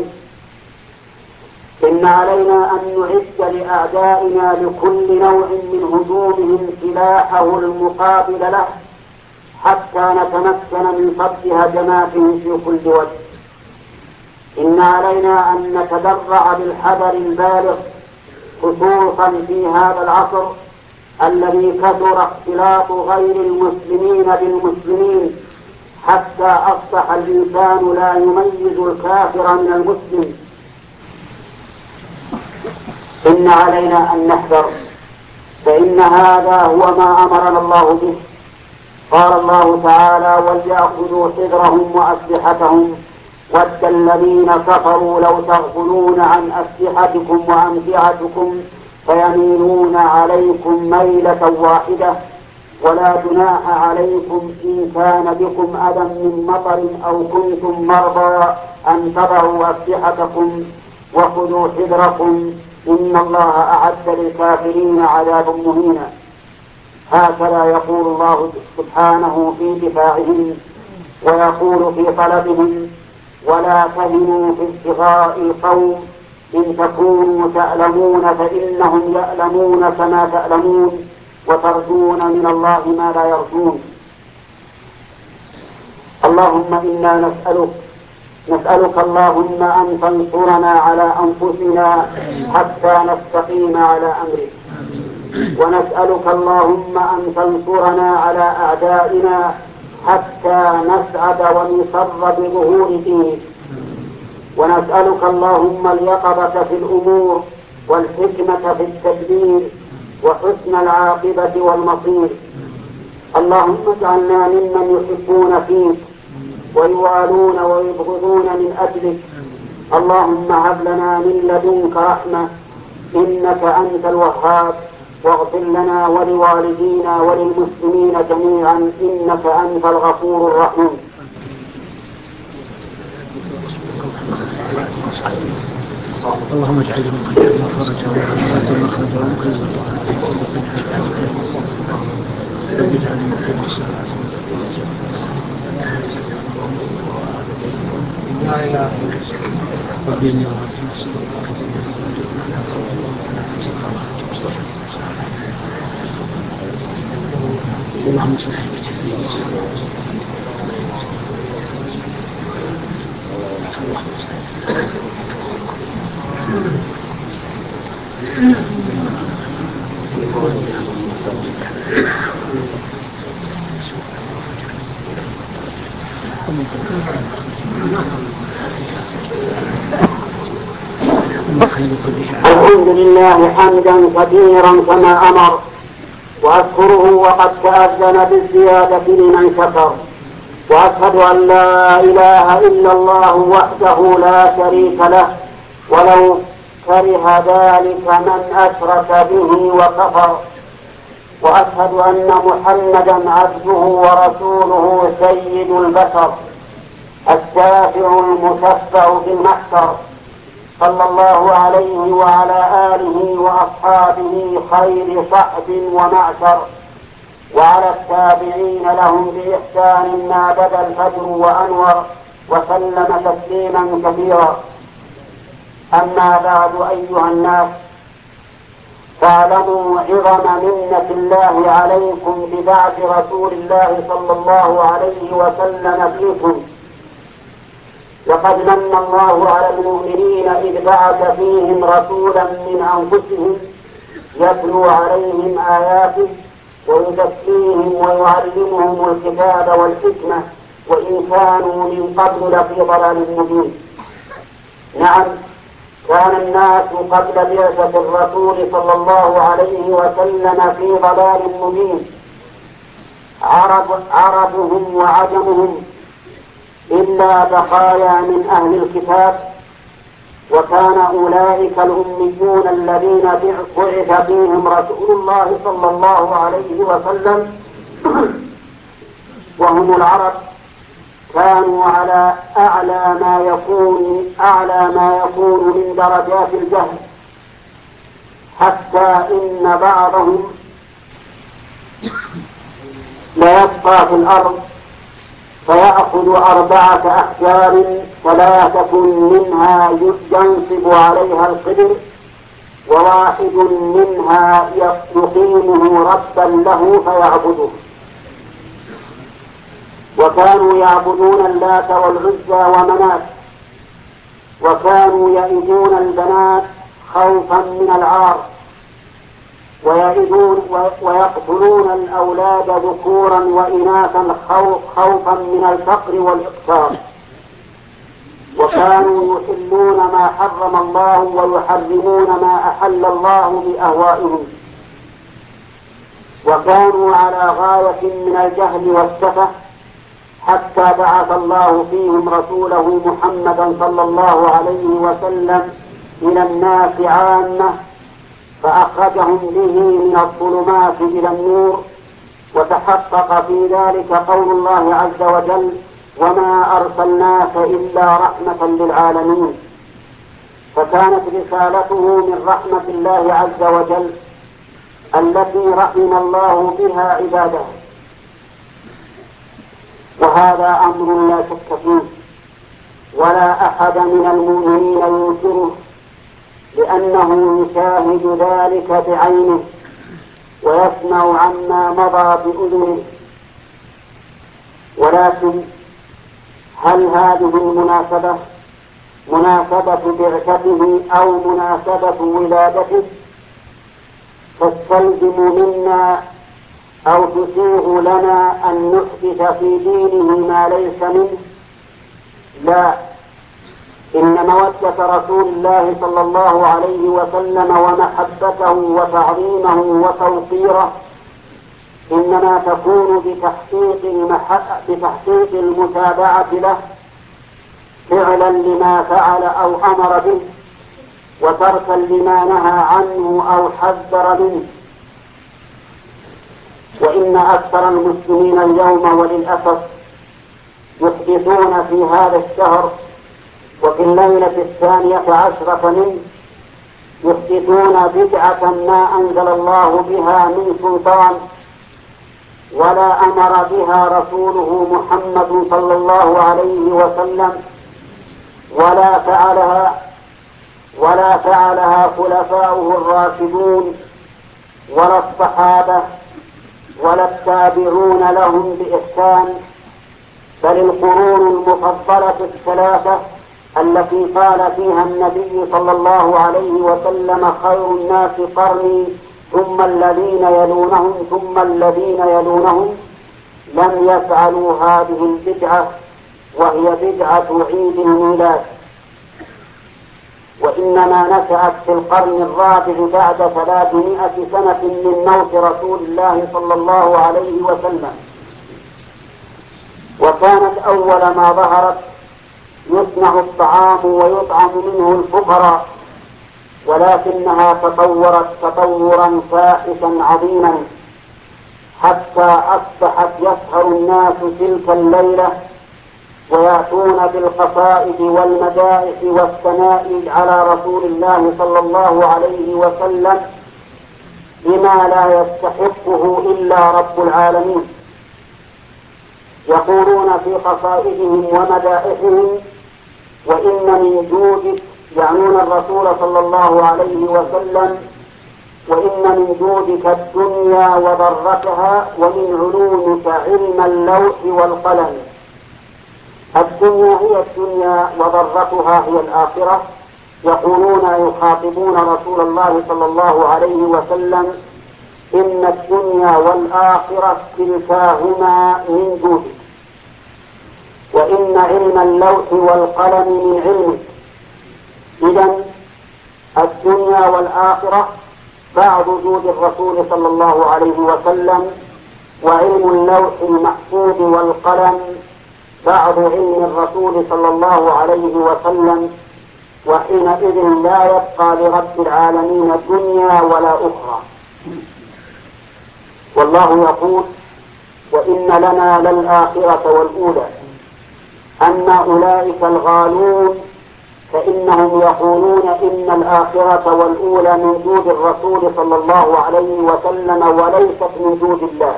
إن علينا أن نعد لأعدائنا لكل نوع من هجومهم سلاحه المقابل له، حتى نتمكن من صد هجماتهم في كل وجه. إن علينا أن نتدرع بالحذر البالغ، خصوصا في هذا العصر الذي كثر اختلاط غير المسلمين بالمسلمين، حتى أصبح الإنسان لا يميز الكافر من المسلم. إن علينا أن نحذر، فإن هذا هو ما أمرنا الله به. قال الله تعالى: وليأخذوا حذرهم وأسلحتهم ود الذين كفروا لو تغفلون عن أسلحتكم وأمتعتكم فيميلون عليكم ميلة واحدة ولا جناح عليكم إن كان بكم أذى من مطر أو كنتم مرضى أن تضعوا أسلحتكم وخذوا حذركم إن الله أعد للكافرين عذابا مهينا. هكذا يقول الله سبحانه في دفاعهم، ويقول في طلبهم: ولا تهنوا في ابتغاء القوم إن تكونوا تألمون فإنهم يألمون كما تألمون وترجون من الله ما لا يرجون. اللهم إنا نسألك اللهم أن تنصرنا على أنفسنا حتى نستقيم على أمرك، ونسألك اللهم أن تنصرنا على أعدائنا حتى نسعد ونسر بظهور دينك، ونسألك اللهم اليقظة في الأمور والحكمة في التدبير وحسن العاقبة والمصير. اللهم اجعلنا ممن يحبون فيك ويوالون ويبغضون من أجلك. اللهم هب لنا من لدنك رحمة إنك أنت الوهاب، واغفر لنا ولوالدينا وللمسلمين جميعا إنك أنت الغفور الرحيم. اللهم اجعل من قلبنا فرجا وعافية مخرجا ومخرجا رب اجعل من قلبنا الصلاة لا إله إلا الله ربي إني وهبت نفسي اللهم صل الحمد لله حمدا كثيرا كما أمر، وأذكره وقد تأذن بالزيادة لمن شكر، وأشهد أن لا إله إلا الله وحده لا شريك له ولو كره ذلك من أشرك به وكفر، وأشهد أن محمدا عبده ورسوله سيد البشر الشافع المشفع في المحشر، صلى الله عليه وعلى آله وأصحابه خير صحب ومعشر، وعلى التابعين لهم بإحسان ما بدا الفجر وأنور، وسلم تسليما كثيرا. أما بعد أيها الناس، فاعلموا عظم منة الله عليكم ببعث رسول الله صلى الله عليه وسلم فيكم. لقد من الله على المؤمنين إذ بعث فيهم رسولا من أنفسهم يتلو عليهم آياته ويزكيهم ويعلمهم الكتاب والحكمة وإن كانوا من قبل لفي ضلال مبين. نعم، كان الناس قبل بعثة الرسول صلى الله عليه وسلم في ضلال مبين، عربهم وعجمهم إلا بقايا من أهل الكتاب، وكان أولئك الأميون الذين بعث فيهم رسول الله صلى الله عليه وسلم وهم العرب كانوا على أعلى ما يكون من درجات الجهل، حتى إن بعضهم ليبقى في الأرض فيأخذ 4 أحجار 3 منها ينصب عليها القدر، وواحد منها يقيمه ربا له فيعبده. وكانوا يعبدون اللات والعزى ومنات، وكانوا يئدون البنات خوفا من العار، ويقتلون الأولاد ذكورا وإناثا خوفا من الفقر والإقتار. وكانوا يحلون ما حرم الله ويحرمون ما أحل الله بأهوائهم. وكانوا على غاية من الجهل والسفه، حتى بعث الله فيهم رسوله محمدا صلى الله عليه وسلم إلى الناس عامة، فأخرجهم به من الظلمات إلى النور. وتحقق في ذلك قول الله عز وجل: وما أرسلناك إلا رحمة للعالمين. فكانت رسالته من رحمة الله عز وجل التي رحم الله بها عباده، وهذا أمر لا شك فيه، ولا أحد من المؤمنين ينكره، لأنه يشاهد ذلك بعينه ويسمع عما مضى بأذنه. ولكن هل هذه المناسبة مناسبة بعثته أو مناسبة ولادته تستلزم منا أو تسيغ لنا أن نحدث في دينه ما ليس منه؟ لا، إن مودة رسول الله صلى الله عليه وسلم ومحبته وتعظيمه وتوقيره إنما تكون بتحقيق المتابعة له فعلا لما فعل أو أمر به، وتركا لما نهى عنه أو حذر منه. وإن أكثر المسلمين اليوم وللأسف يحدثون في هذا الشهر وفي الليلة 12 منه يحدثون بدعة ما أنزل الله بها من سلطان ولا أمر بها رسوله محمد صلى الله عليه وسلم، ولا فعلها خلفاؤه الراشدون ولا الصحابة ولا التابعون لهم بإحسان، بل القرون المفضلة الثلاثة التي قال فيها النبي صلى الله عليه وسلم: خير الناس قرني ثم الذين يلونهم ثم الذين يلونهم، لم يفعلوا هذه البدعة وهي بدعة عيد الميلاد، وإنما نشأت في القرن الرابع بعد 300 سنة من موت رسول الله صلى الله عليه وسلم. وكانت أول ما ظهرت يصنع الطعام ويطعم منه الفقراء، ولكنها تطورت تطورا فاحشا عظيما، حتى أصبحت يسهر الناس تلك الليلة ويأتون بالقصائد والمدائح والثناء على رسول الله صلى الله عليه وسلم بما لا يستحقه إلا رب العالمين. يقولون في قصائدهم ومدائحهم: وإن من جودك، يعنون الرسول صلى الله عليه وسلم، وإن من جودك الدنيا وضرتها، ومن علومك علم اللوح والقلم. الدنيا هي الدنيا وضرتها هي الآخرة. يقولون يخاطبون رسول الله صلى الله عليه وسلم: إن الدنيا والآخرة كلتاهما من جودك، وإن علم اللوح والقلم من علمك. إذن الدنيا والآخرة بعض جود الرسول صلى الله عليه وسلم، وعلم اللوح المحفوظ والقلم بعض علم الرسول صلى الله عليه وسلم. وحينئذ لا يبقى لرب العالمين دنيا ولا أخرى. والله يقول: وإن لنا للآخرة والأولى. أما أولئك الغالون فإنهم يقولون إن الآخرة والأولى من جود الرسول صلى الله عليه وسلم وليست من جود الله.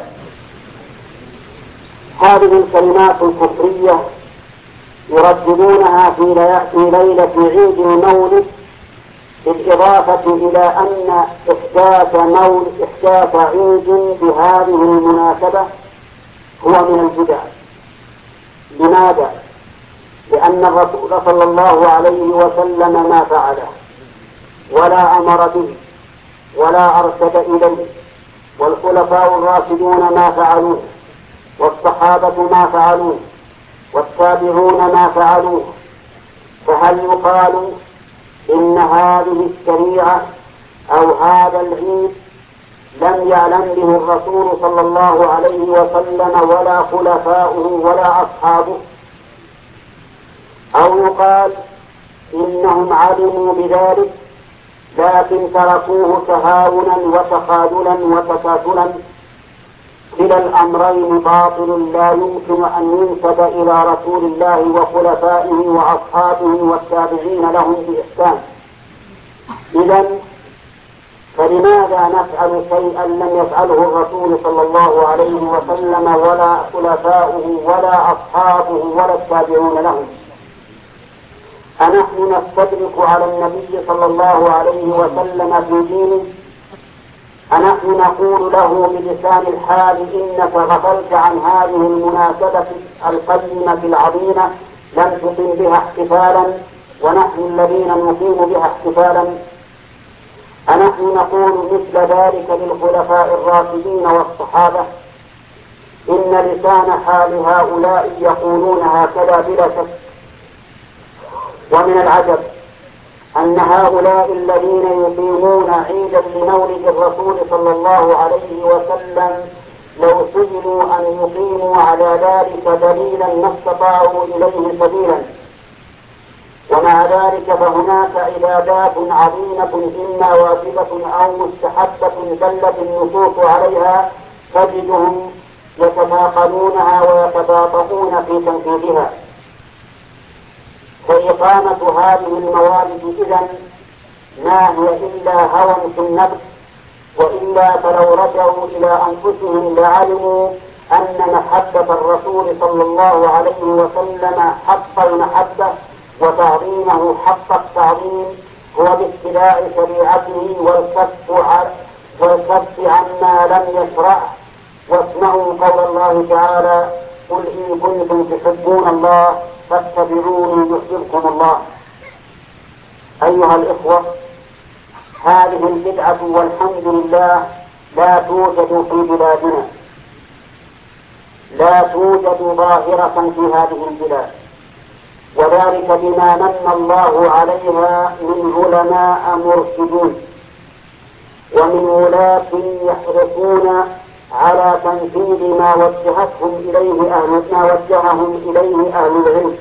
هذه الكلمات الكفرية يرددونها في ليلة عيد المولد، بالإضافة إلى أن إحداث عيد بهذه المناسبة هو من البدع. لماذا؟ لأن الرسول صلى الله عليه وسلم ما فعله ولا أمر به ولا أرشد إليه، والخلفاء الراشدون ما فعلوه، والصحابة ما فعلوه، والتابعون ما فعلوه. فهل يقال إن هذه الشريعة أو هذا العيد لم يعلم به الرسول صلى الله عليه وسلم ولا خلفاؤه ولا أصحابه؟ أو يقال إنهم علموا بذلك لكن تركوه تهاونا وتخاذلا وتكاسلا؟ كلا الأمرين باطل لا يمكن أن ينسب إلى رسول الله وخلفائه وأصحابه والتابعين لهم بإحسان. إذن فلماذا نفعل شيئا لم يفعله الرسول صلى الله عليه وسلم ولا خلفاؤه ولا أصحابه ولا التابعون لهم؟ أنحن نستدرك على النبي صلى الله عليه وسلم في دينه؟ أنحن نقول له بلسان الحال إنك غفلت عن هذه المناسبة القيمة العظيمة لم تقم بها احتفالا ونحن الذين نقيم بها احتفالا؟ أنحن نقول مثل ذلك للخلفاء الراشدين والصحابة؟ إن لسان حال هؤلاء يقولون هكذا بلا شك. ومن العجب أن هؤلاء الذين يقيمون عيدا لمولد الرسول صلى الله عليه وسلم لو سئلوا أن يقيموا على ذلك دليلا ما استطاعوا إليه سبيلا. ومع ذلك فهناك عبادات عظيمة إما واجبة أو مستحبة دلت النصوص عليها تجدهم يتناقلونها ويتباطؤون في تنفيذها. فإقامة هذه الموالد إذن ما هي إلا هوى في النفس، وإلا فلو رجعوا إلى أنفسهم لعلموا أن محبة الرسول صلى الله عليه وسلم حق المحبة وتعظيمه حق التعظيم هو باتباع شريعته والكف عما لم يشرع. واسمعوا قول الله تعالى: قل إن كنتم تحبون الله فاتبعوني يحببكم الله. أيها الإخوة، هذه البدعة والحمد لله لا توجد في بلادنا، لا توجد ظاهرة في هذه البلاد، وذلك بما من الله عليها من علماء مرشدين ومن ولاة يحرصون على تنفيذ ما وجههم إليه أهل العلم،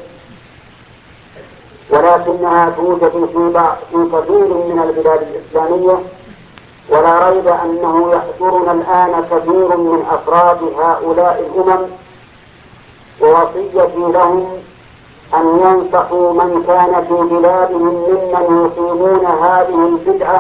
ولكنها توجد في كثير من البلاد الإسلامية. ولا ريب أنه يحضرنا الآن كثير من أفراد هؤلاء الأمم، ووصيتي لهم أن ينصحوا من كان في بلادهم ممن يقيمون هذه البدعة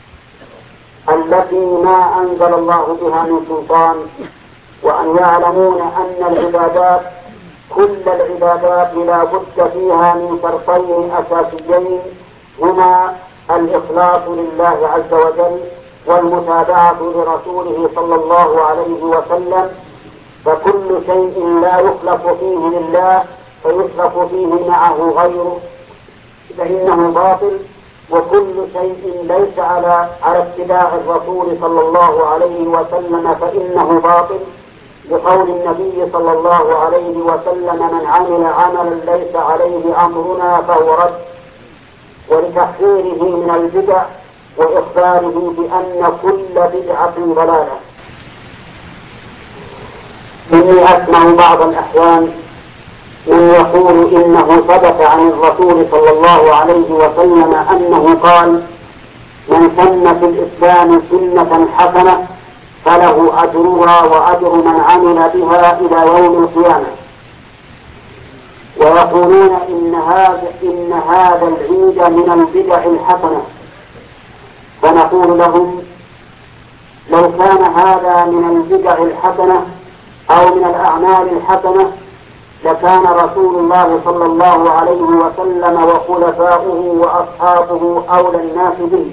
التي ما أنزل الله بها من سلطان، وأن يعلمون أن العبادات كل العبادات لا بد فيها من شرطين أساسيين هما الإخلاص لله عز وجل والمتابعة لرسوله صلى الله عليه وسلم. فكل شيء لا يخلص فيه لله فيشرك فيه معه غيره فإنه باطل، وكل شيء ليس على اتباع الرسول صلى الله عليه وسلم فإنه باطل، بقول النبي صلى الله عليه وسلم: من عمل عملا ليس عليه أمرنا فهو رد، ولتحذيره من البدع وإخباره بأن كل بدعة ضلالة. إني أسمع بعض الأحيان من يقول إنه ثبت عن الرسول صلى الله عليه وسلم أنه قال: من سن في الإسلام سنة حسنة فله أجرها وأجر من عمل بها إلى يوم القيامة. ويقولون إن هذا العيد من البدع الحسنة، فنقول لهم: لو كان هذا من البدع الحسنة أو من الأعمال الحسنة لكان رسول الله صلى الله عليه وسلم وخلفاؤه وأصحابه أولى الناس به،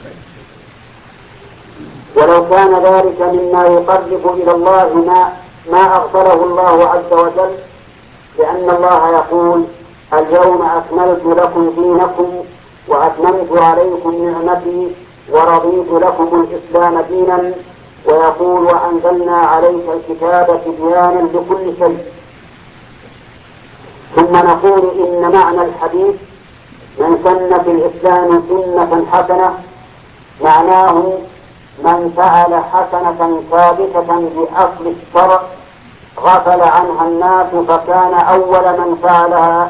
ولو كان ذلك مما يقرب إلى الله ما أغفره الله عز وجل، لأن الله يقول: اليوم أكملت لكم دينكم وأتممت عليكم نعمتي ورضيت لكم الإسلام دينا، ويقول: وأنزلنا عليك الكتاب تبيانا لكل شيء. ثم نقول إن معنى الحديث: من سن في الإسلام سنة حسنة، معناه من فعل حسنة ثابتة بأصل الشرع غفل عنها الناس فكان أول من فعلها،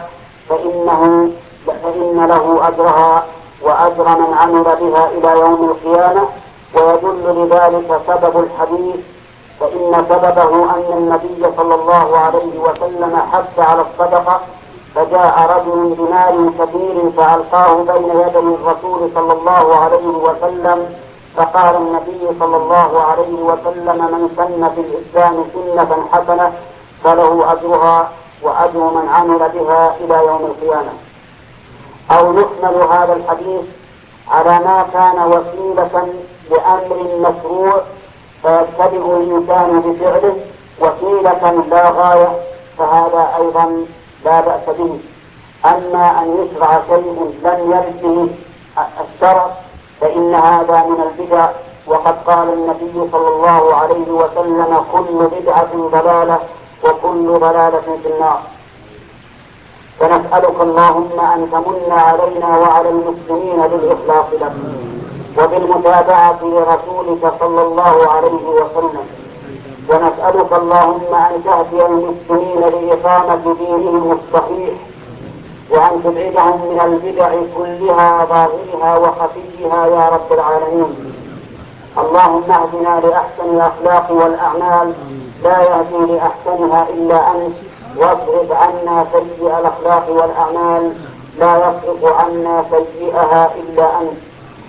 فإن له أجرها وأجر من عمل بها إلى يوم القيامة. ويدل لذلك سبب الحديث، فإن سببه أن النبي صلى الله عليه وسلم حث على الصدقة، فجاء رجل بمال كثير فألقاه بين يدي الرسول صلى الله عليه وسلم، فقال النبي صلى الله عليه وسلم: من سن في الإسلام سنة حسنة فله أجرها وأجر من عمل بها إلى يوم القيامة. أو يحمل هذا الحديث على ما كان وسيلة لأمر مشروع فيتبع الإنسان بفعله وسيلة لا غاية، فهذا أيضا لا بأس به. أما أن يشرع شيء لم يرد به الشرع فإن هذا من البدع، وقد قال النبي صلى الله عليه وسلم: كل بدعة ضلالة وكل ضلالة في النار. فنسألك اللهم أن تمن علينا وعلى المسلمين بالإخلاص لك وبالمتابعة لرسولك صلى الله عليه وسلم، ونسألك اللهم أن تهدي المسلمين لإقامة دينهم الصحيح، وأن تبعدهم من البدع كلها ظاهرها وخفيها يا رب العالمين. اللهم اهدنا لأحسن الأخلاق والأعمال، لا يهدي لأحسنها إلا أنت، واصرف عنا سيئ الأخلاق والأعمال، لا يصرف عنا سيئها إلا أنت.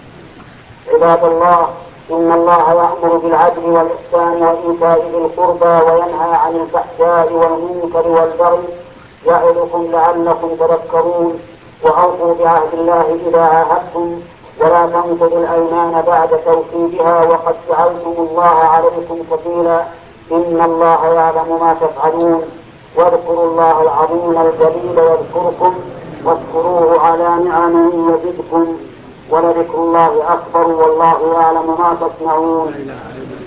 عباد الله، إن الله يأمر بالعدل والإحسان وإيتاء ذي القربى وينهى عن الفحشاء والمنكر والبغي، يعظكم لعلكم تذكرون. وأوفوا بعهد الله إذا عاهدتم، ولا تنقضوا الأيمان بعد توكيدها وقد جعلتم الله عليكم كفيلا، إن الله يعلم ما تفعلون. واذكروا الله العظيم الجليل يذكركم، واشكروه على نعمه يزدكم، ولذكر الله أكبر والله يعلم ما تصنعون.